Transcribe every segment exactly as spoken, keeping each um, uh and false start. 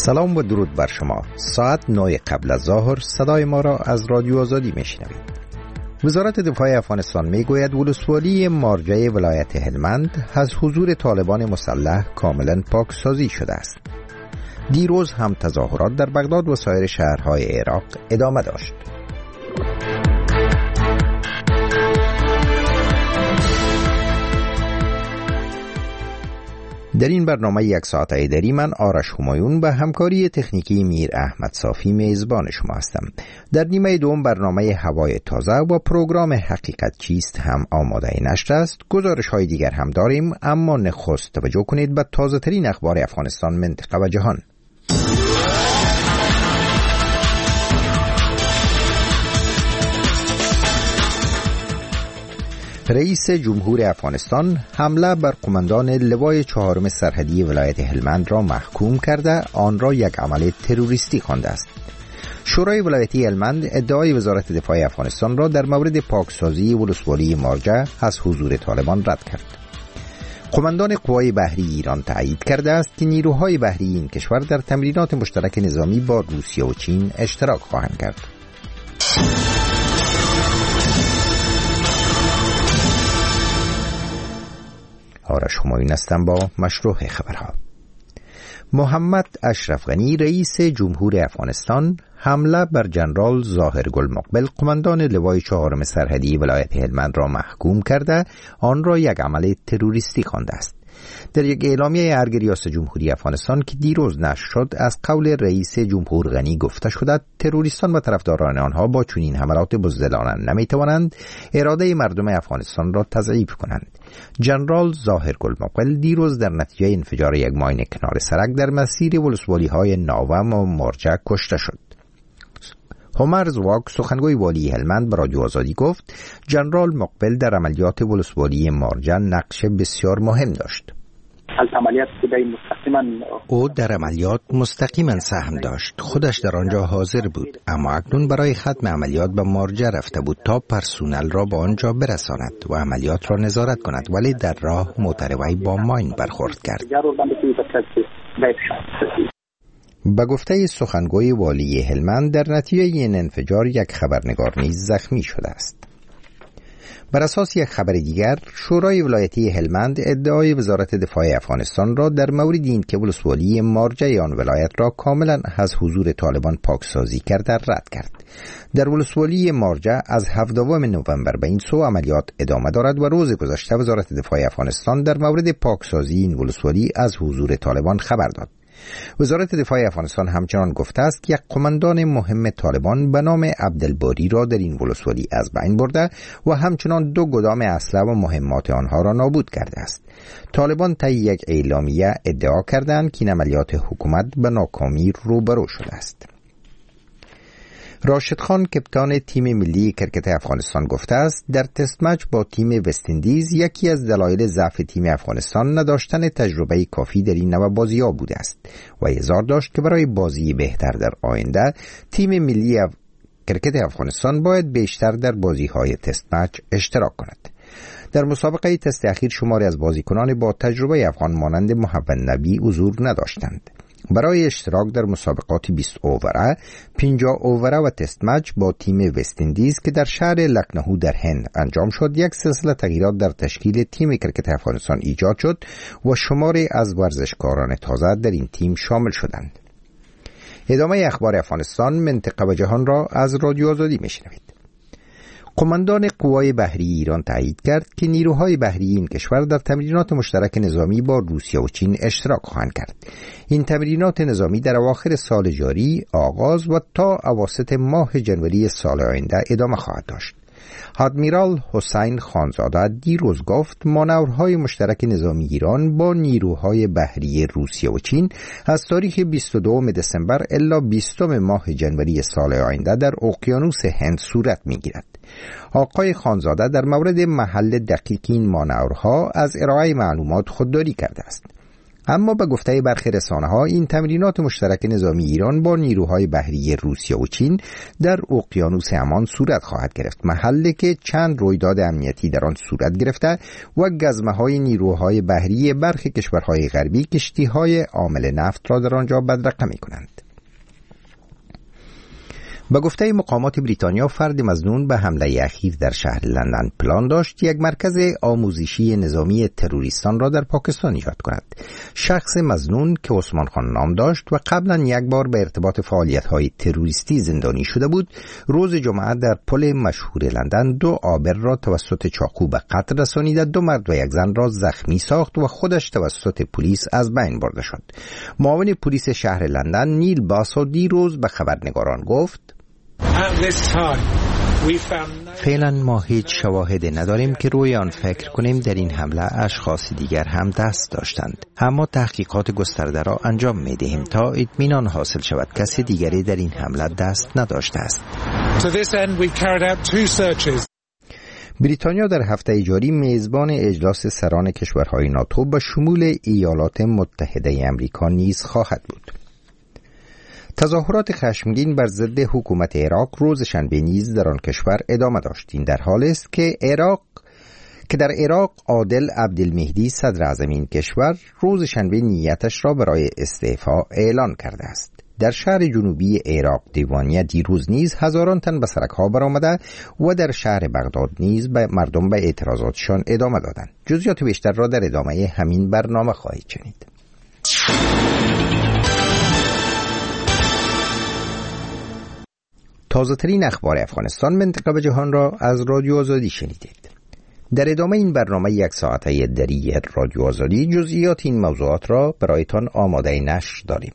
سلام و درود بر شما. ساعت نه قبل از ظهر صدای ما را از رادیو آزادی میشنوید. وزارت دفاع افغانستان میگوید ولسوالی مارجه ولایت هلمند از حضور طالبان مسلح کاملا پاکسازی شده است. دیروز هم تظاهرات در بغداد و سایر شهرهای عراق ادامه داشت. در این برنامه یک ساعته دری من آرش همایون به همکاری تکنیکی میر احمد صافی میزبان شما هستم. در نیمه دوم برنامه هوای تازه و پروگرام حقیقت چیست هم آماده نشر است. گزارش های دیگر هم داریم، اما نخست توجه کنید به تازه ترین اخبار افغانستان، منطقه و جهان. رئیس جمهور افغانستان حمله بر قماندان لوای چهارم سرحدی ولایت هلمند را محکوم کرده آن را یک عمل تروریستی خوانده است. شورای ولایتی هلمند ادعای وزارت دفاع افغانستان را در مورد پاکسازی ولسوالی مارجه از حضور طالبان رد کرد. قماندان قوای بحری ایران تایید کرده است که نیروهای بحری این کشور در تمرینات مشترک نظامی با روسیه و چین اشتراک خواهند کرد. آرش همایون هستم با مشروع خبرها. محمد اشرف غنی رئیس جمهور افغانستان حمله بر جنرال ظاهر گل مقبل قماندان لوای چهارم سرحدی ولایت هلمند را محکوم کرده آن را یک عمل تروریستی خوانده است. در یک اعلامیه ارگ ریاست جمهوری افغانستان که دیروز نشر شد از قول رئیس جمهور غنی گفته شده تروریستان و طرفداران آنها با چنین حملات بزدلانه نمیتوانند اراده مردم افغانستان را تضعیف کنند. جنرال ظاهر گل مقبل دیروز در نتیجه انفجار یک ماین کنار سرک در مسیر ولسوالی های ناوم و مارجه کشته شد. همر زواک سخنگوی والی هلمند به رادیو آزادی گفت جنرال مقبل در عملیات ولسوالی مارجه نقش بسیار مهم داشت. او در عملیات مستقیما سهم داشت. خودش در آنجا حاضر بود، اما اکنون برای ختم عملیات به مارجه رفته بود تا پرسونل را به آنجا برساند و عملیات را نظارت کند، ولی در راه موتروی با ماین برخورد کرد. به گفته سخنگوی والی هلمند در نتیجه این انفجار یک خبرنگار نیز زخمی شده است. بر اساس یک خبر دیگر، شورای ولایتی هلمند ادعای وزارت دفاع افغانستان را در مورد این که ولسوالی مارجه آن ولایت را کاملا از حضور طالبان پاکسازی کرده رد کرد. در ولسوالی مارجه از هفدهم نوامبر به این سو عملیات ادامه دارد و روز گذشته وزارت دفاع افغانستان در مورد پاکسازی این ولسوالی از حضور طالبان خبر داد. وزارت دفاع افغانستان همچنان گفته است که یک قماندان مهم طالبان به نام عبدالباری را در این ولسوالی از بین برده و همچنان دو گدام اسلحه و مهمات آنها را نابود کرده است. طالبان طی یک اعلامیه ادعا کردند که این عملیات حکومت به ناکامی روبرو شده است. راشد خان کپتان تیم ملی کرکت افغانستان گفته است در تست مچ با تیم وست اندیز یکی از دلایل ضعف تیم افغانستان نداشتن تجربه کافی در این نوع بازی‌ها بوده است و اظهار داشت که برای بازی بهتر در آینده تیم ملی اف... کرکت افغانستان باید بیشتر در بازی‌های تست مچ اشتراک کند. در مسابقه تست اخیر شماری از بازیکنان با تجربه افغان مانند محمد نبی حضور نداشتند. برای اشتراک در مسابقات بیست اووره، پنجاه اووره و تست مچ با تیم وست اندیز که در شهر لکنهو در هند انجام شد، یک سلسله تغییرات در تشکیل تیم کرکت افغانستان ایجاد شد و شماری از ورزشکاران تازه در این تیم شامل شدند. ادامه اخبار افغانستان، منطقه و جهان را از رادیو آزادی میشنوید. قماندان قوای بحری ایران تایید کرد که نیروهای بحری این کشور در تمرینات مشترک نظامی با روسیه و چین اشتراک خواهند کرد. این تمرینات نظامی در اواخر سال جاری آغاز و تا اواسط ماه جنوری سال آینده ادامه خواهد داشت. آدمیرال حسین خانزاده دیروز گفت مانورهای مشترک نظامی ایران با نیروهای بحری روسیه و چین از تاریخ بیست و دوم دسامبر الی بیستم ماه جنوری سال آینده در اقیانوس هند صورت می‌گیرد. آقای خانزاده در مورد محل دقیق این مانورها از ارائه معلومات خودداری کرده است. اما به گفته برخی رسانه‌ها این تمرینات مشترک نظامی ایران با نیروهای بحری روسیه و چین در اقیانوس عمان صورت خواهد گرفت، محلی که چند رویداد امنیتی در آن صورت گرفته و گزمه‌های نیروهای بحری برخی کشورهای غربی کشتی‌های حامل نفت را در آنجا بدرقه می‌کنند. با گفته مقامات بریتانیا، فرد مظنون به حمله اخیر در شهر لندن پلان داشت یک مرکز آموزشی نظامی تروریستان را در پاکستان ایجاد کند. شخص مظنون که عثمان خان نام داشت و قبلا یک بار به ارتباط فعالیت‌های تروریستی زندانی شده بود، روز جمعه در پل مشهور لندن دو عابر را توسط چاقو به قتل رسانیده، دو مرد و یک زن را زخمی ساخت و خودش توسط پلیس از بین برده شد. معاون پلیس شهر لندن نیل باسو دیروز به خبرنگاران گفت: فعلا ما هیچ شواهدی نداریم که روی آن فکر کنیم در این حمله اشخاص دیگر هم دست داشتند، اما تحقیقات گسترده را انجام می دهیم تا اطمینان حاصل شود کسی دیگری در این حمله دست نداشته است. بریتانیا در هفته جاری میزبان اجلاس سران کشورهای ناتو به شمول ایالات متحده آمریکا نیز خواهد بود. تظاهرات خشمگین بر ضد حکومت عراق روز شنبه نیز در آن کشور ادامه داشت. این در حالی است که عراق که در عراق عادل عبدالمهدی صدر اعظم این کشور روز شنبه نیتش را برای استعفا اعلان کرده است. در شهر جنوبی عراق دیوانیه دیروز نیز هزاران تن به سرک‌ها برآمده و در شهر بغداد نیز به مردم به اعتراضاتشان ادامه دادند. جزئیات بیشتر را در ادامه همین برنامه خواهید شنید. تازه ترین اخبار افغانستان، منطقه و جهان را از رادیو آزادی شنیدید. در ادامه این برنامه یک ساعته دری رادیو آزادی جزئیات این موضوعات را برایتان آماده نشر داریم.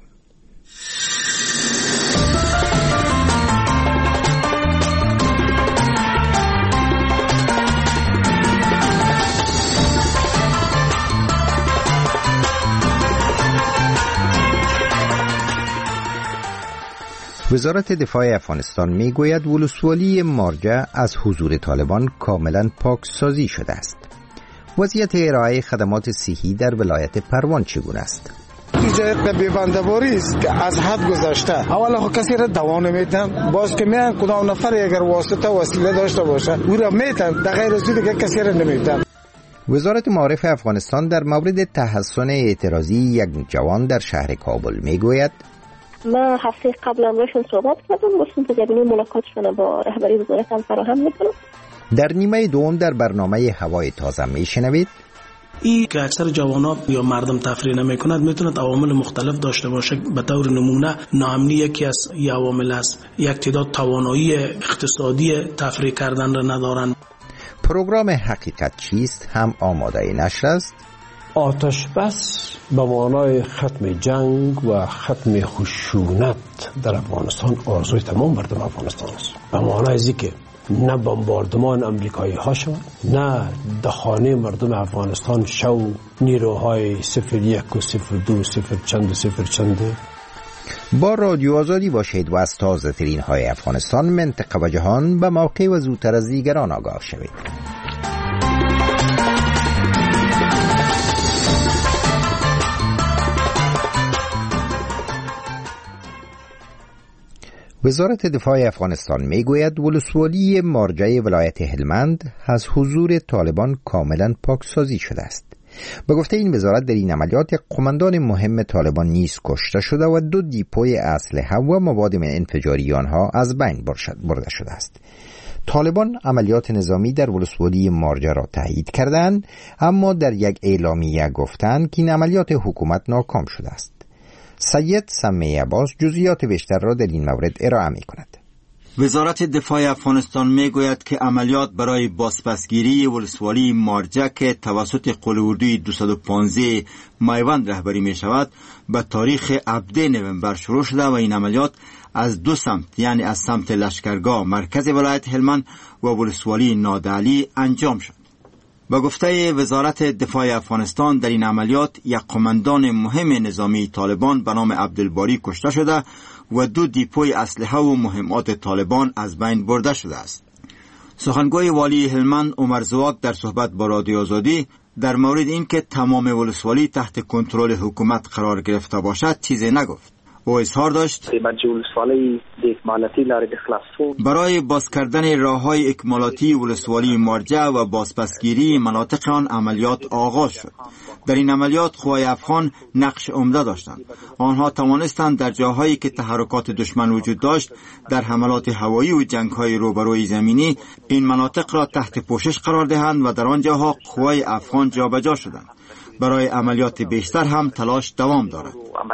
وزارت دفاع افغانستان میگوید ولسوالی مارجه از حضور طالبان کاملا پاکسازی شده است. وضعیت ارائه خدمات صحی در ولایت پروان چگونه است؟ اینجا بی‌بنده‌واری است که از حد گذشته. اولا خب کسی را دوا نمیدن، باز که میان کدام نفر اگر واسطه وسیله داشته باشه او را میتن، در غیر از این دیگه کسی را نمیدن. وزارت معارف افغانستان در مورد تحسن اعتراضی یک جوان در شهر کابل میگوید: ما هفته قبل هم روشن صحبت کردم، باشون تو زمینه ملاقاتشون با رهبری وزارت هم فراهم میکنم. در نیمه دوم در برنامه هوای تازه میشنوید: این که اکثر جوانان یا مردم تفریح نمیکند میتوند عوامل مختلف داشته باشه. به طور نمونه ناامنی یکی از عوامل است، یک تعداد توانایی اقتصادی تفریح کردن را ندارند. پروگرام حقیقت چیست هم آماده نشر است. آتش بس به معنای ختم جنگ و ختم خشونت در افغانستان آرزوی تمام مردم افغانستان است. به معنای ازی که نه بمباردمان امریکایی ها شود، نه دخانه مردم افغانستان شو نیروهای صفر یک و صفر دو صفر چند و صفر چنده. با رادیو آزادی باشید و از تازه ترین های افغانستان، منطقه و جهان به موقع و زودتر از دیگران آگاه شوید. وزارت دفاع افغانستان میگوید ولسوالی مارجه ولایت هلمند از حضور طالبان کاملا پاکسازی شده است. به گفته این وزارت در این عملیات یک قماندان مهم طالبان نیز کشته شده و دو دیپوی اسلحه و مواد انفجاری آنها از بین برده شده است. طالبان عملیات نظامی در ولسوالی مارجه را تایید کردند، اما در یک اعلامیه گفتند که این عملیات حکومت ناکام شده است. سید سمی عباس جزئیات بیشتر را در این مورد ارائه می کند. وزارت دفاع افغانستان می گوید که عملیات برای بازپسگیری ولسوالی مارجه که توسط قوه اردوی دویست و پانزده میوند رهبری می شود به تاریخ هفدهم نوامبر شروع شده و این عملیات از دو سمت، یعنی از سمت لشکرگاه مرکز ولایت هلمند و ولسوالی نادعلی انجام شد. با گفته وزارت دفاع افغانستان در این عملیات یک قماندان مهم نظامی طالبان به نام عبدالباری کشته شده و دو دیپوی اسلحه و مهمات طالبان از بین برده شده است. سخنگوی والی هلمند عمر زواک در صحبت با رادیو آزادی در مورد اینکه تمام ولسوالی تحت کنترل حکومت قرار گرفته باشد چیزی نگفت. او اظهار داشت برای باز کردن راه‌های اکمالاتی ولسوالی مارجه و بازپسگیری مناطق آن عملیات آغاز شد. در این عملیات قوای افغان نقش عمده داشتند. آنها توانستند در جاهایی که تحرکات دشمن وجود داشت در حملات هوایی و جنگ‌های روبروی زمینی این مناطق را تحت پوشش قرار دهند و در آن جاها قوای افغان جابجا شدند. برای عملیات بیشتر هم تلاش دوام دارد.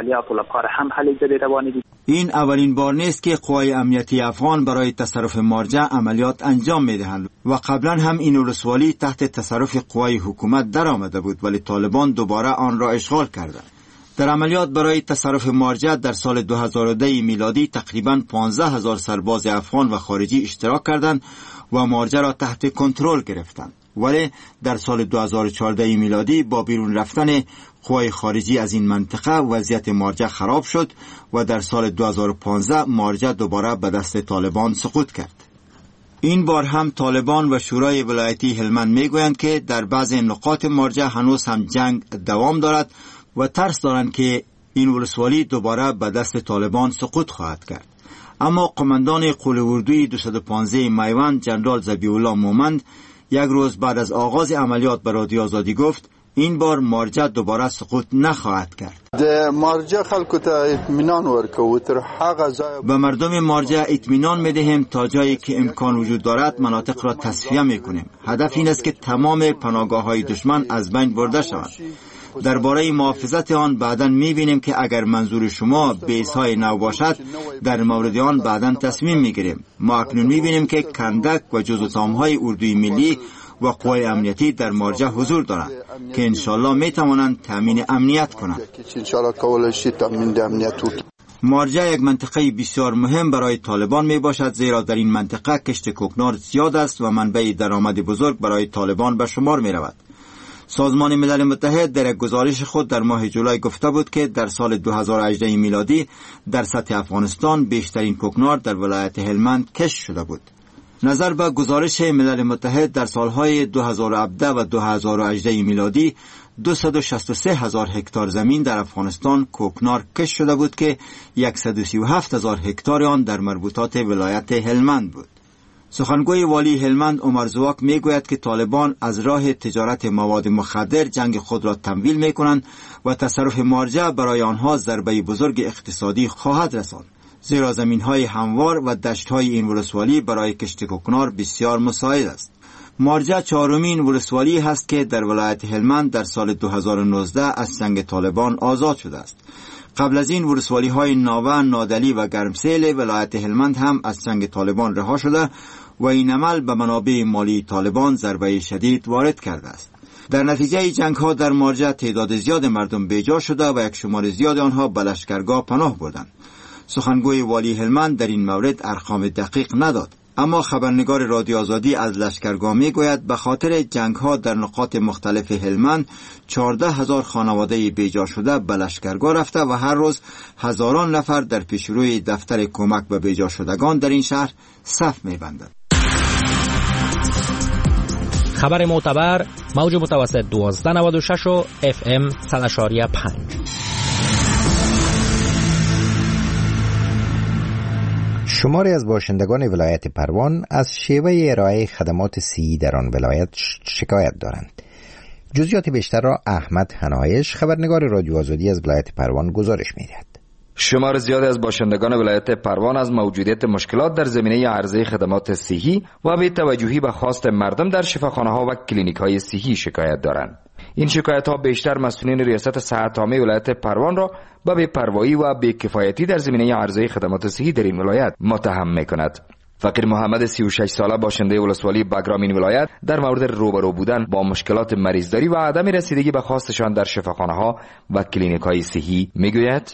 این اولین بار نیست که قوای امنیتی افغان برای تصرف مارجه عملیات انجام می‌دهند و قبلا هم این ولسوالی تحت تصرف قوای حکومت در آمده بود ولی طالبان دوباره آن را اشغال کردند. در عملیات برای تصرف مارجه در سال دو هزار و ده میلادی تقریباً پانزده هزار سرباز افغان و خارجی اشتراک کردند و مارجه را تحت کنترل گرفتند. ولی در سال دو هزار و چهارده میلادی با بیرون رفتن قوای خارجی از این منطقه وضعیت مارجه خراب شد و در سال دو هزار و پانزده مارجه دوباره به دست طالبان سقوط کرد. این بار هم طالبان و شورای ولایتی هلمند میگویند که در بعضی نقاط مارجه هنوز هم جنگ دوام دارد و ترس دارند که این ولسوالی دوباره به دست طالبان سقوط خواهد کرد. اما قماندان قوه اردوی دویست و پانزده میوند جنرال ذبیح الله مومند یک روز بعد از آغاز عملیات به رادیو آزادی گفت این بار مارجه دوباره سقوط نخواهد کرد. د مارجه خلکو ته اطمینان ورکوو تر هغه ځای به مردم مارجه اطمینان میدهیم تا جایی که امکان وجود دارد مناطق را تصفیه میکنیم. هدف این است که تمام پناهگاه‌های دشمن از بین برده شوند. درباره محافظت آن بعداً می‌بینیم که اگر منظور شما بیس‌های نو باشد در مورد آن بعداً تصمیم می‌گیریم. ما اکنون می‌بینیم که کندک و جزو تام‌های اردوی ملی و قوای امنیتی در مارجه حضور دارند که انشالله می‌توانند تامین امنیت کنند. مارجه یک منطقه بسیار مهم برای طالبان می باشد زیرا در این منطقه کشت کوکنار زیاد است و منبع درآمد بزرگ برای طالبان به شمار می رود. سازمان ملل متحد در یک گزارش خود در ماه جولای گفته بود که در سال دو هزار و هجده میلادی در سطح افغانستان بیشترین کوکنار در ولایت هلمند کشت شده بود. نظر به گزارش ملل متحد در سالهای دو هزار و هفده و دو هزار و هجده میلادی دویست و شصت و سه هزار هکتار زمین در افغانستان کوکنار کشت شده بود که صد و سی و هفت هزار هکتار آن در مربوطات ولایت هلمند بود. سخنگوی والی هلمند عمر زواک میگوید که طالبان از راه تجارت مواد مخدر جنگ خود را تمویل میکنند و تصرف مارجه برای آنها ضربه بزرگ اقتصادی خواهد رساند. زیرا زمین‌های هموار و دشت‌های این ولسوالی برای کشت کوکنار بسیار مساعد است. مارجه چهارمین ولسوالی هست که در ولایت هلمند در سال دو هزار و نوزده از چنگ طالبان آزاد شده است. قبل از این ولسوالی‌های ناوه، نادلی و گرمسیل ولایت هلمند هم از چنگ طالبان رها شده و این عمل به منابع مالی طالبان ضربه شدید وارد کرده است. در نتیجه جنگ‌ها در مارجه تعداد زیاد مردم بیجا شده و یک شمار زیاد آنها به لشکرگاه پناه بردند. سخنگوی والی هلمند در این مورد ارقام دقیق نداد، اما خبرنگار رادیو آزادی از لشکرگاه میگوید به خاطر جنگ‌ها در نقاط مختلف هلمند چهارده هزار خانواده بیجا شده به لشکرگاه رفته و هر روز هزاران نفر در پیشروی دفتر کمک به بیجا شدگان در این شهر صف می‌بندند. خبر معتبر موج متوسط دوازده نود و شش و اف ام صد و پنج. شماری از باشندگان ولایت پروان از شیوه ارائه خدمات صحی در آن ولایت شکایت دارند. جزئیات بیشتر را احمد حنایش خبرنگار رادیو آزادی از ولایت پروان گزارش می‌دهد. شمار زیادی از باشندگان ولایت پروان از موجودیت مشکلات در زمینه عرضه خدمات صحی و بی توجهی به خواست مردم در شفاخانه‌ها و کلینیک‌های صحی شکایت دارند. این شکایت‌ها بیشتر مسئولین ریاست صحت عامه ولایت پروان را به بی‌پروایی و بی‌کفایتی در زمینه عرضه خدمات صحی در این ولایت متهم می‌کند. فقیر محمد سی و شش ساله باشنده ولسوالی بگرام این ولایت در مورد روبرو بودن با مشکلات مریضداری و عدم رسیدگی به خواستشان در شفاخانه‌ها و کلینیک‌های صحی میگوید: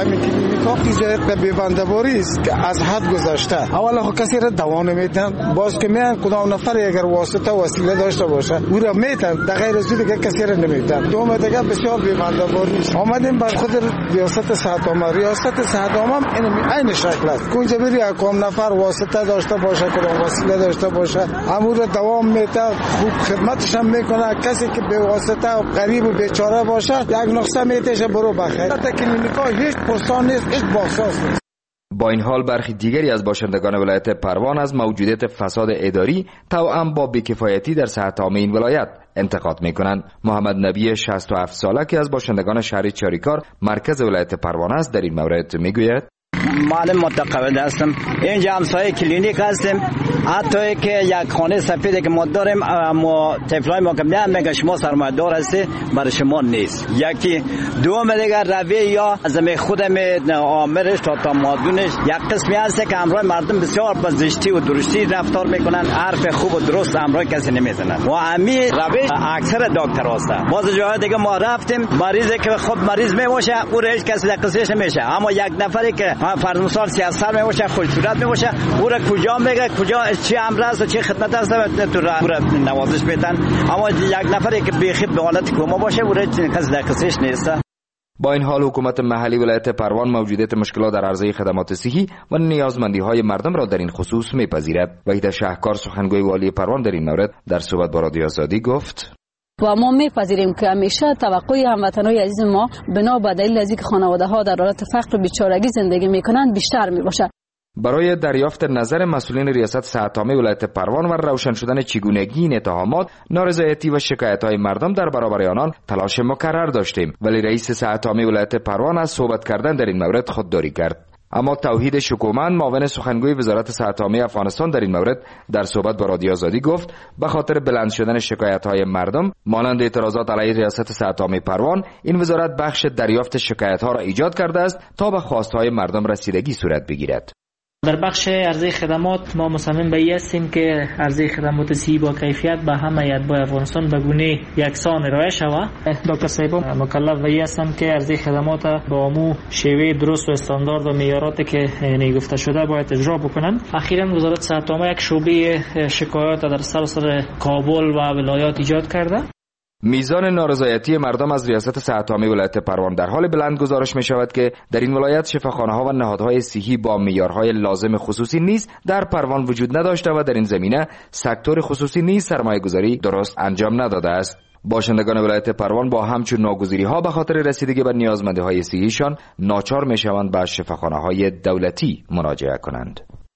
همین کلینیکا تجارت ببندباری است که از حد گذشته. اولا خب کسی را دوا نمیدن، باز که میان کدام نفر اگر واسطه وسیله داشته باشه او را میتن، در غیر از دیگه کسی را نمیدن. دوم دیگه بسیار ببندباری است. آمدیم بر خود ریاست صحت عامه، ریاست صحت عامه این شکل است. کجا بری کدام نفر واسطه داشته باشه، کدام وسیله داشته باشه، امور را دوام میده، خوب خدمتش هم میکنه. کسی که به واسطه غریب و بیچاره باشه یک نقطه میتشه برو بخیر. تا کلینیکا هیچ پرسان نیست، هیچ باساس نیست. با این حال برخی دیگری از باشندگان ولایت پروان از موجودیت فساد اداری توأم با بی‌کفایتی در صحت عامه این ولایت انتقاد میکنند. محمد نبی شصت و هفت ساله که از باشندگان شهر چاریکار مرکز ولایت پروان است در این مورد میگوید: معلم متقاعد هستم. اینجا همسایه کلینیک هستیم. حتی که یک خانه سفیدی که ما داریم، اما طفلای ما که میان میگن شما سرمایه دار هستی، برای شما نیست. یکی دوم دیگر روی یا از می خودم آمرش تا تا مادونش یک قسمی هست که امروز مردم بسیار با زشتی و درشتی رفتار میکنن، حرف خوب و درست امروز کسی نمیزنن و همین روش اکثر دکتر هستن. باز جای دیگه ما رفتیم، مریضی که خب مریض میموشه او هیچ کسی دقیقش نمیشه، اما یک نفری که فرض مثال سیاست میموشه، خوش صورت میموشه، او را کجا میگه، کجا چی امر است و چی خدمت است تو را نوازش میدن. اما یک نفری که بیخی به حالت کما باشه او را کسی دقیقش نیست. با این حال حکومت محلی ولایت پروان موجودیت مشکلات در عرضه خدمات صحی و نیازمندی های مردم را در این خصوص میپذیرد. وحید شهکار سخنگوی والی پروان در این مورد در صحبت با رادیو آزادی گفت: و ما میپذیریم که همیشه توقع هموطنان عزیز ما بنا به دلیل از اینکه خانواده ها در حالت فقر و بیچارگی زندگی میکنند بیشتر میباشد. برای دریافت نظر مسئولین ریاست صحت عامه ولایت پروان و روشن شدن چگونگی این اتهامات، نارضایتی و شکایت‌های مردم در برابر آنان تلاش مکرر داشتیم، ولی رئیس صحت عامه ولایت پروان از صحبت کردن در این مورد خودداری کرد. اما توحید شکومند معاون سخنگوی وزارت صحت عامه افغانستان در این مورد در صحبت با رادیو آزادی گفت: به خاطر بلند شدن شکایت‌های مردم مانند اعتراضات علیه ریاست صحت عامه پروان، این وزارت بخش دریافت شکایت‌ها را ایجاد کرده است تا به خواست‌های مردم رسیدگی صورت بگیرد. در بخش عرضه خدمات ما مصمم به این هستیم که عرضه خدمات صحی با کیفیت به همه اتباع افغانستان به گونه یکسان ارائه شود. دکتر صاحب مکلف به این هستم که عرضه خدمات با امو شیوه درست و استاندارد و معیاراتی که گفته شده باید اجرا بکنند. اخیراً وزارت صحت عامه یک شعبه شکایات در سراسر کابل و ولایات ایجاد کرده. میزان نارضایتی مردم از ریاست صحت عامه ولایت پروان در حال بلند گزارش می شود که در این ولایت شفاخانه ها و نهادهای صحی با معیارهای لازم خصوصی نیز در پروان وجود نداشته و در این زمینه سکتور خصوصی نیز سرمایه گذاری درست انجام نداده است. باشندگان ولایت پروان با همچون ناگزیری ها به خاطر رسیدگی به نیازمندی های صحیشان ناچار می شوند به شفاخانه های دولتی مراجعه کنند.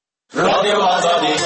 رادیو آزادی.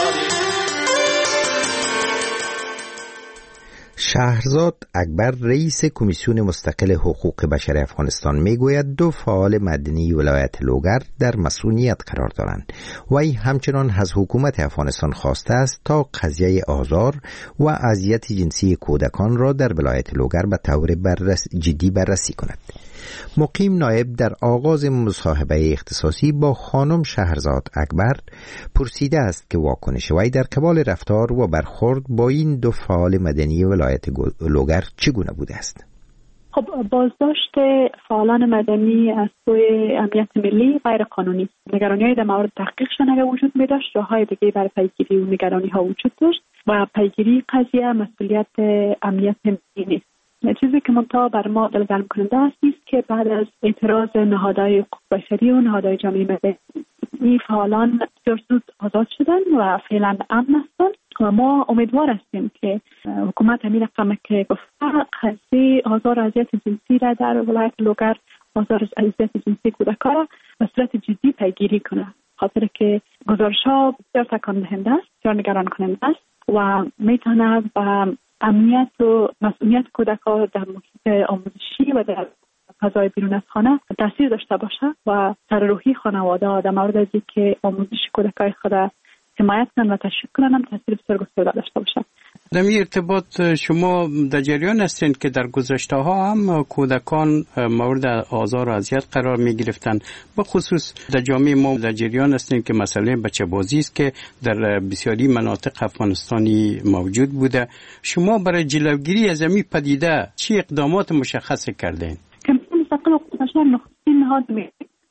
شهرزاد اکبر رئیس کمیسیون مستقل حقوق بشر افغانستان میگوید دو فعال مدنی ولایت لوگر در مسئولیت قرار دارند و ای همچنان از حکومت افغانستان خواسته است تا قضیه آزار و اذیت جنسی کودکان را در ولایت لوگر به طور بررس جدی بررسی کند. مقیم نایب در آغاز مصاحبه اختصاصی با خانم شهرزاد اکبر پرسیده است که واکنش وی در قبال رفتار و برخورد با این دو فعال مدنی ولایت لوگر چگونه بوده است؟ خب بازداشت فعالان مدنی از سوی امنیت ملی غیر قانونی، نگرانی‌های در مورد تحقیقشان اگر وجود می داشت، راه‌های دیگه برای پیگیری و نگرانی‌ها وجود داشت و پیگیری قضیه مسئولیت امنیت ملی نیست. چیزی که منتها بر ما دلگرم کننده است است که بعد از اعتراض نهادهای حقوق بشری و نهادهای جامعه مدنی این فعالان بسیار زود آزاد شدن و فعلا امن هستند و ما امیدوار هستیم که حکومت همین رقم که گفته قضیه آزار و اذیت جنسی را در ولایت لوگر، آزار و اذیت جنسی کودکان را به صورت جدی پیگیری کنه، خاطر که گزارش‌ها بسیار تکان دهنده است، بسیار نگران کننده است و میتونه به امنیت و مسئولیت کودکان در محیط آموزشی و در فضای بیرون از خانه تاثیر داشته باشه و سر روحی خانواده در مورد از اینکه آموزش کودکان خود حمایت کنن و تشویق کنن هم تاثیر بسیار گسترده داشته باشه. در این ارتباط شما در جریان هستین که در گذشته ها هم کودکان مورد آزار و اذیت قرار می گرفتن، به خصوص در جامعه ما در جریان هستین که مسئله بچه بازی است که در بسیاری مناطق افغانستانی موجود بوده. شما برای جلوگیری از این پدیده چه اقدامات مشخص کردین؟ کمیسیون مستقل حقوق بشر نخستین نهاد می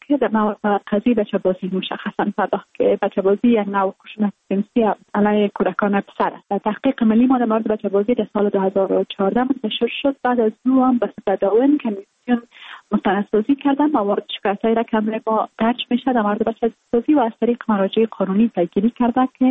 که در مورد قضیه بچه‌بازی مشخصا پرداخت که بچه‌بازی یک نوع خشونت جنسی علیه کودکان پسر است. تحقیق ملی ما در مورد بچه‌بازی در سال دو هزار و چهارده منتشر شد. بعد از او هم به صورت دائم کمیسیون مستندسازی کردن موارد شکایت‌هایی را که ما درج میشه در مورد بچه‌بازی و از طریق مراجع قانونی پیگیری کرده که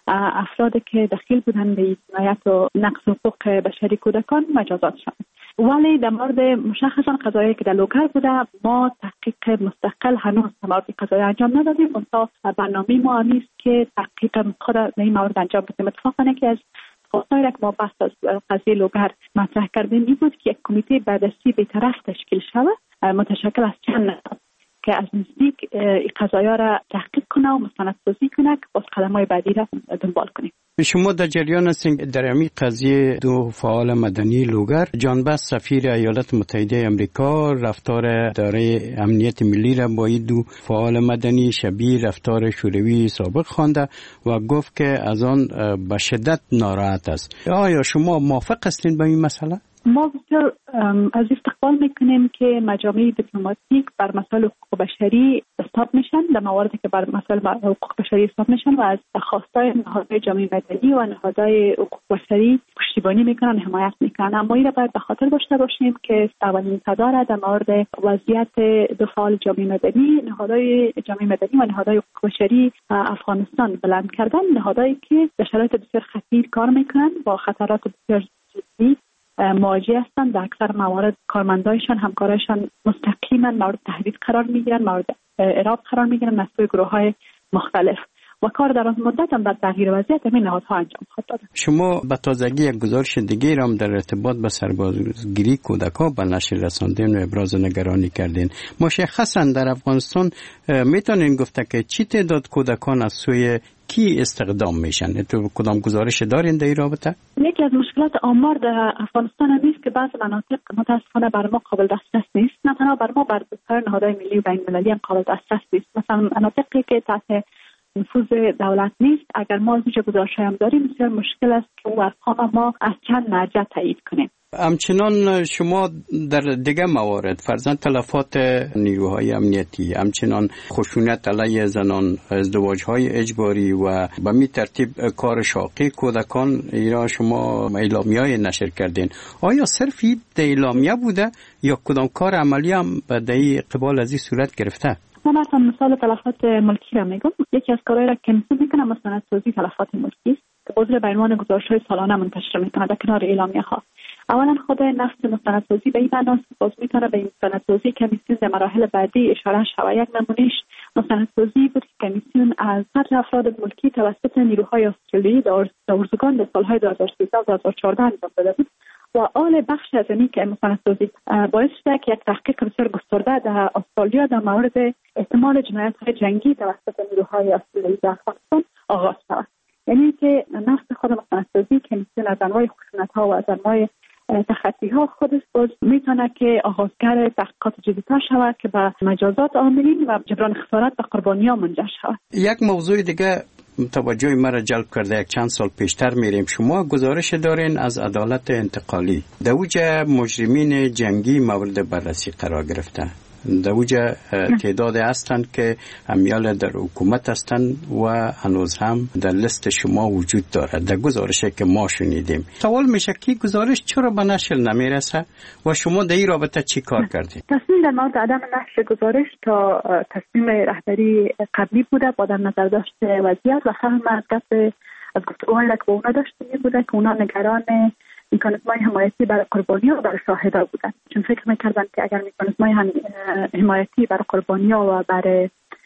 افرادی که دخیل بودن به جنایت و نقض حقوق بشری کودکان مجازات شدند. ولی در مورد مشخصا قضایی که در لوگر بوده ما تحقیق مستقل هنوز در مورد قضایی انجام ندادیم. منتها برنامه ما نیست که تحقیق خود در این مورد انجام بدیم. اتفاقا که از خواستایی را که ما بحث از قضیه لوگر مطرح کردیم این بود که یک کمیته بررسی بی‌طرف تشکیل شود متشکل از چند نفر که از نزدیک این قضایا را تحقیق کنه و مستندسازی کنه که باز قدم‌های بعدی را دنبال کنیم. شما در جریان هستین در این قضیه دو فعال مدنی لوگر جان بس سفیر ایالات متحده آمریکا رفتار اداره امنیت ملی را با این دو فعال مدنی شبیه رفتار شوروی سابق خوانده و گفت که از آن به شدت ناراحت است. آیا شما موافق هستین با این مسئله؟ ما بسیار از استقبال میکنیم که مجامع دیپلماتیک بر مسائل حقوق بشری استاب میشن در مواردی که بر مسائل حقوق بشری استاب میشن و از خواستای نهادهای جامعه مدنی و نهادهای حقوق بشری پشتیبانی میکنن حمایت میکنن. اما این را باید به خاطر داشته باشیم که اولین صدا را در مورد وضعیت دو فعال جامعه مدنی نهادهای جامعه مدنی و نهادهای حقوق بشری افغانستان بلند کردن، نهادهایی که در شرایط بسیار خطیر کار میکنن با خطرات بسیار جدی مواجه هستند. در اکثر موارد کارمندایشان همکارایشان مستقیما مورد تهدید قرار میگیرن، مورد ارهاب قرار میگیرن از سوی گروه‌های مختلف و کار در از مدت هم در تغییر وضعیت همین نهادها انجام خواهد داد. شما به تازگی یک گزارش دیگه را هم در ارتباط به سربازگیری کودک‌ها به نشر رساندین و ابراز نگرانی کردین. مشخصا در افغانستان میتونین گفته که چی تعداد کودکان از سوی کی استخدام میشن؟ تو کدام گزارش دارین در این رابطه؟ یکی از مشکلات آمار در افغانستان نیست که بعض مناطق متاسفانه بر ما قابل دسترس نیست. نه تنها بر ما، بر بسیار نهادهای ملی و بین‌المللی هم قابل دسترس نیست. مثلا مناطقی که تحت نفوذ دولت نیست، اگر ما از اینجا گزارش‌های هم داریم بسیار مشکل است که او ارقام ما از چند مرجع تایید کنیم. همچنان شما در دیگه موارد فرضاً تلفات نیروهای امنیتی، همچنان خشونت علیه زنان، ازدواج‌های اجباری و به می ترتیب کار شاقی کودکان ایران شما اعلامیه‌ای نشر کردین. آیا صرفی در اعلامیه بوده یا کدام کار عملی هم به در قبال از این صورت گرفته؟ من مثلا مثال تلفات ملکی را میگم. یکی از کارهایی را که می‌کنم میکنم مستندسازی تلفات ملکی است که عضو به عنوان گزارش‌های سالانه منتشر میکنه در کنار اعلامیه‌ها. اولا خود نفس مستندسازی به این معناست که باز میتونه به این مستندسازی کمیسیون در مراحل بعدی اشاره شود. یک نمونهش مستندسازی بود که کمیسیون از قتل افراد ملکی توسط نیروهای استرالیایی در اورزگان در سالهای دو هزار و سیزده و دو هزار و چهارده انجام داده بود و آل بخش از اینی که مستندسازی باعث شده که یک تحقیق بسیار گسترده در استرالیا در مورد احتمال جنایت‌های جنگی توسط نیروهای استرالیایی در افغانستان آغاز شود. یعنی که نفس خود مستندسازی کمیسیون از انواع خشونت‌ها و از انواع تخطی‌ها خودش باز میتونه که آغازگر تحقیقات جدی‌تر شود که به مجازات عاملین و جبران خسارت به قربانی‌ها منجر شود. یک موضوع دیگه توجه مرا جلب کرده. یک چند سال پیشتر میریم، شما گزارش دارین از عدالت انتقالی در اوج مجرمین جنگی مورد بررسی قرار گرفته. در اوج تعداد هستند که امیال در حکومت هستند و هنوز هم در لیست شما وجود دارد در گزارشی که ما شنیدیم. سوال میشه که گزارش چرا به نشر نمیرسه و شما در این رابطه چی کار کردید؟ تصمیم در مورد عدم نشر گزارش تا تصمیم رهبری قبلی بوده با در نظر داشت وضعیت و فهم از گفت از گفتگوهایی که با اونا داشته می بوده که اونا نگران مکانیزم‌های حمایتی برای قربانی‌ها و برای شاهدا بودن، چون فکر می‌کردن که اگر مکانیزم‌های حمایتی برای قربانی‌ها و برای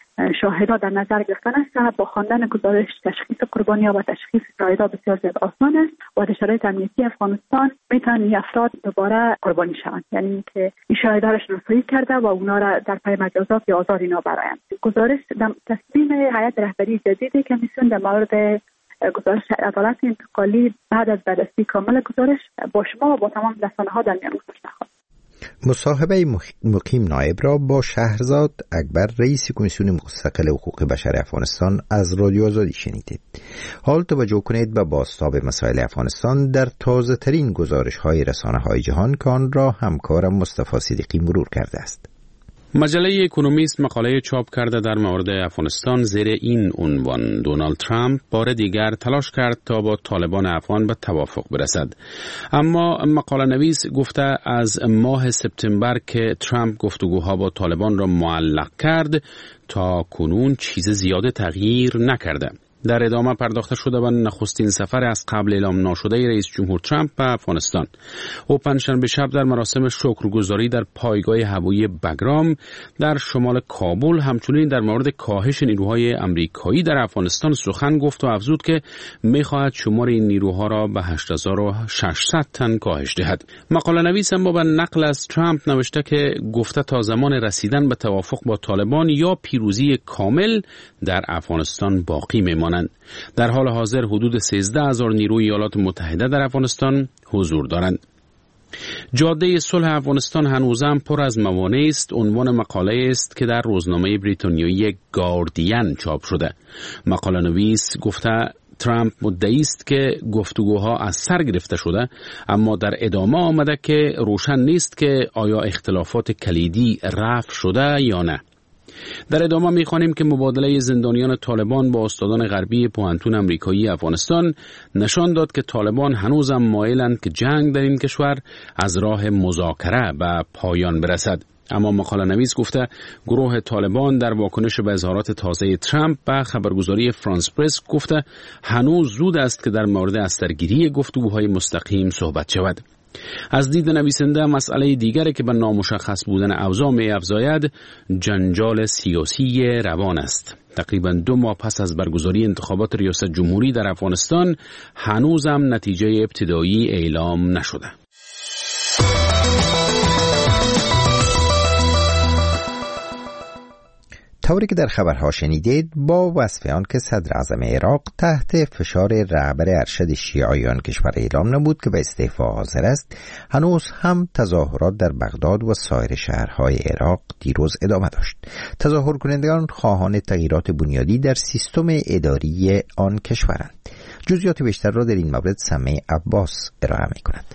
شاهدا در نظر گرفته نشه با خواندن گزارش تشخیص قربانی‌ها و تشخیص شاهدا بسیار زیاد آسان است و در شرایط امنیتی افغانستان میتونن این افراد دوباره قربانی شوند، یعنی که این شاهدا را شناسایی کرده و اونا را در پی مجازات یا آزار اینا برآیند. گزارش تصمیم هیئت رهبری جدید کمیسیون در مورد گزارش عدالت انتقالی بعد از بررسی کامل گزارش با شما و با تمام رسانه‌ها در میان گذاشته خواهد. مصاحبه مقیم نایب را با شهرزاد اکبر رئیس کمیسیون مستقل حقوق بشر افغانستان از رادیو آزادی شنیدید. حال توجه کنید به بازتاب مسائل افغانستان در تازه ترین گزارش های رسانه های جهان که آن را همکارم مصطفی صدیقی مرور کرده است. مجله اکونومیست مقاله چاپ کرده در مورد افغانستان زیر این عنوان: دونالد ترامپ بار دیگر تلاش کرد تا با طالبان افغان به توافق برسد. اما مقاله نویس گفته از ماه سپتامبر که ترامپ گفتگوها با طالبان را معلق کرد تا کنون چیز زیاد تغییر نکرده. در ادامه پرداخته شده به نخستین سفر از قبل اعلام نشده رئیس جمهور ترامپ به افغانستان. او پنجشنبه شب در مراسم شکرگزاری در پایگاه هوایی بگرام در شمال کابل همچنین در مورد کاهش نیروهای امریکایی در افغانستان سخن گفت و افزود که می‌خواهد شمار این نیروها را به هشت هزار و ششصد تن کاهش دهد. مقاله نویس اما به نقل از ترامپ نوشته که گفته تا زمان رسیدن به توافق با طالبان یا پیروزی کامل در افغانستان باقی می‌ماند. در حال حاضر حدود سیزده هزار نیروی ایالات متحده در افغانستان حضور دارند. جاده صلح افغانستان هنوزم پر از موانع است، عنوان مقاله است که در روزنامه بریتانیایی گاردین چاپ شده. مقاله نویس گفته ترامپ مدعی است که گفتگوها از سر گرفته شده، اما در ادامه آمده که روشن نیست که آیا اختلافات کلیدی رفع شده یا نه. در ادامه می‌خوانیم که مبادله زندانیان طالبان با استادان غربی پوهنتون آمریکایی افغانستان نشان داد که طالبان هنوزم مایلند که جنگ در این کشور از راه مذاکره به پایان برسد. اما مقاله نویس گفته گروه طالبان در واکنش به اظهارات تازه ترامپ به خبرگزاری فرانس پرس گفته هنوز زود است که در مورد از سرگیری گفتگوهای مستقیم صحبت شود. از دید نویسنده مسئله دیگری که به نامشخص بودن اوضاع می افزاید جنجال سیاسی روان است. تقریبا دو ماه پس از برگزاری انتخابات ریاست جمهوری در افغانستان هنوزم نتیجه ابتدایی اعلام نشده. طوری که در خبرها شنیدید، با وصف آن که صدر اعظم عراق تحت فشار رهبر ارشد شیعیان کشور اعلام نمود که به استعفا حاضر است، هنوز هم تظاهرات در بغداد و سایر شهرهای عراق دیروز ادامه داشت. تظاهر کنندگان خواهان تغییرات بنیادی در سیستم اداری آن کشورند. جزئیات بیشتر را در این مورد سمیع عباس ارائه می‌کند.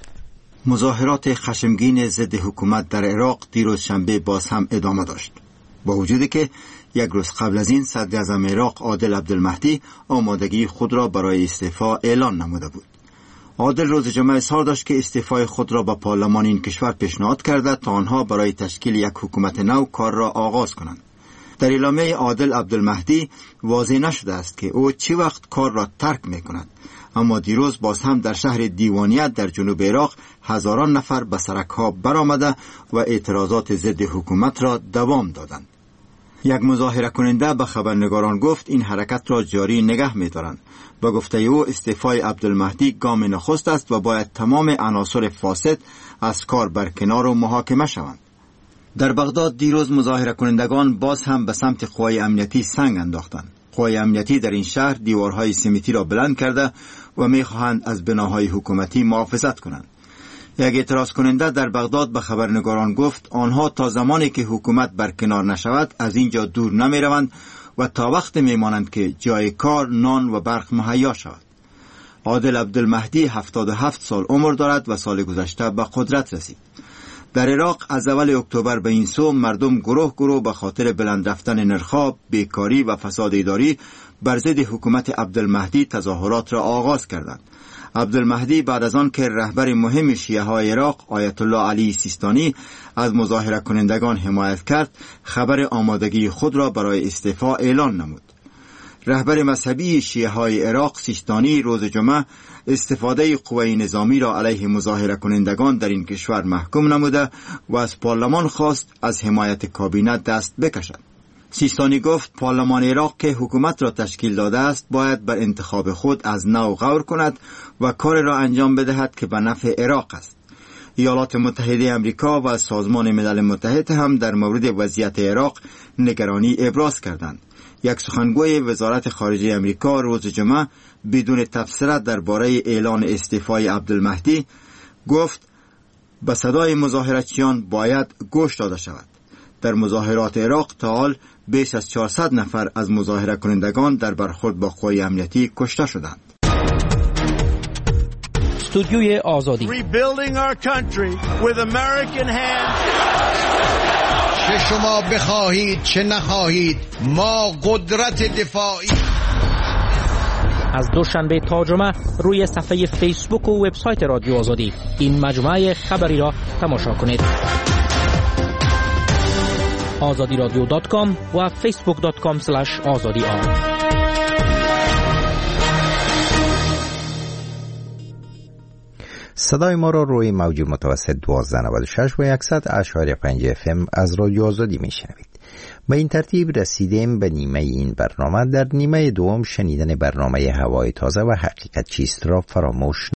مظاهرات خشمگین ضد حکومت در عراق دیروز شنبه باز هم ادامه داشت، با وجودی که یک روز قبل از این صدر اعظم عراق عادل عبدالمهدی آمادگی خود را برای استعفا اعلان نموده بود. عادل روز جمعه اظهار داشت که استعفای خود را به پارلمان این کشور پیشنهاد کرده تا آنها برای تشکیل یک حکومت نو کار را آغاز کنند. در اعلامیه عادل عبدالمهدی واضح نشده است که او چه وقت کار را ترک می کند، اما دیروز باز هم در شهر دیوانیت در جنوب عراق هزاران نفر به سرک‌ها برآمده و اعتراضات ضد حکومت را دوام دادند. یک مظاهره کننده به خبرنگاران گفت این حرکت را جاری نگه می‌دارند. با گفته او استعفای عبدالمهدی گام نخست است و باید تمام عناصر فاسد از کار برکنار و محاکمه شوند. در بغداد دیروز مظاهره کنندگان باز هم به سمت قوای امنیتی سنگ انداختند. قوای امنیتی در این شهر دیوارهای سمنتی را بلند کرده و می‌خواهند از بناهای حکومتی محافظت کنند. یک اعتراض کننده در بغداد به خبرنگاران گفت آنها تا زمانی که حکومت برکنار نشود از اینجا دور نمی‌روند و تا وقت می‌مانند که جای کار، نان و برق مهیا شود. عادل عبدالمهدی هفتاد و هفت سال عمر دارد و سال گذشته به قدرت رسید. در عراق از اول اکتبر به این سو مردم گروه گروه به خاطر بلند رفتن نرخ‌ها، بیکاری و فساد اداری بر ضد حکومت عبدالمهدی تظاهرات را آغاز کردند. عبدالمهدی بعد از آن که رهبر مهم شیعه های عراق آیت الله علی سیستانی از مظاهره کنندگان حمایت کرد، خبر آمادگی خود را برای استعفا اعلان نمود. رهبر مذهبی شیعه های عراق سیستانی روز جمعه استفاده قوای نظامی را علیه مظاهره کنندگان در این کشور محکوم نموده و از پارلمان خواست از حمایت کابینه دست بکشد. سیستانی گفت پارلمان عراق که حکومت را تشکیل داده است باید بر انتخاب خود از نو غور کند و کار را انجام بدهد که به نفع عراق است. ایالات متحده آمریکا و سازمان ملل متحد هم در مورد وضعیت عراق نگرانی ابراز کردند. یک سخنگوی وزارت خارجه آمریکا روز جمعه بدون تفسیرات درباره اعلان استعفای عبدالمهدی گفت به صدای مظاهراتچیان باید گوش داده شود. در مظاهرات عراق تا حال بیش از چهارصد نفر از مظاهره کنندگان در برخورد با قوای امنیتی کشته شدند. استودیوی آزادی چه شما بخواهید چه نخواهید ما قدرت دفاعی. از دوشنبه تا جمعه روی صفحه فیسبوک و وبسایت رادیو آزادی این مجموعه خبری را تماشا کنید. آزادی رادیو دات کام و فیسبوک دات کام اسلش آزادی آر. صدای ما را روی موج متوسط دوازده نود و شش و صد اشاری پنج اف ام از رادیو آزادی میشنوید. به این ترتیب رسیدیم به نیمه این برنامه. در نیمه دوم شنیدن برنامه هوای تازه و حقیقت چیست را فراموش